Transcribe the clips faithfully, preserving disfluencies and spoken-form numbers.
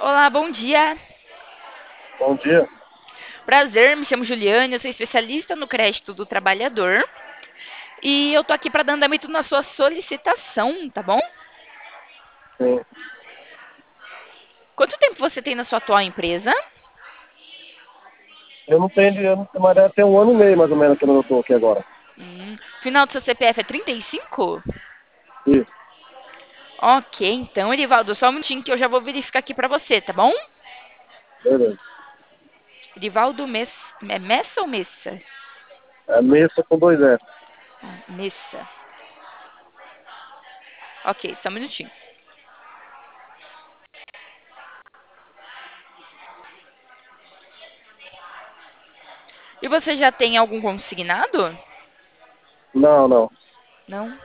Olá, bom dia. Bom dia. Prazer, me chamo Juliane, eu sou especialista no crédito do trabalhador e eu tô aqui para dar andamento na sua solicitação, tá bom? Sim. Quanto tempo você tem na sua atual empresa? Eu não tenho dinheiro, mas deve ter um ano e meio mais ou menos que eu estou aqui agora. Hum, final do seu C P F é trinta e cinco? Isso, Ok, então, Erivaldo, só um minutinho que eu já vou verificar aqui para você, tá bom? beleza. Erivaldo Mess... é Messa ou Messa? É mesa com dois S. Ah, Messa. Ok, só um minutinho. E você já tem algum consignado? Não, não. Não?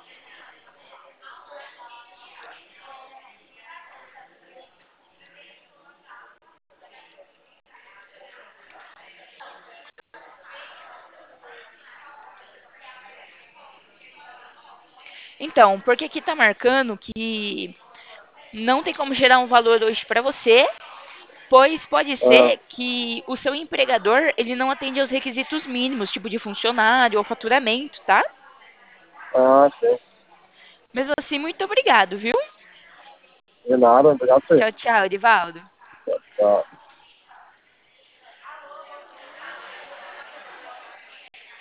Então, porque aqui tá marcando que não tem como gerar um valor hoje para você, pois pode Ah, ser que o seu empregador ele não atende aos requisitos mínimos, tipo de funcionário ou faturamento, tá? ah, sim. Mesmo assim, muito obrigado, viu? De nada, obrigado a você. Tchau, tchau, Edivaldo. Tá.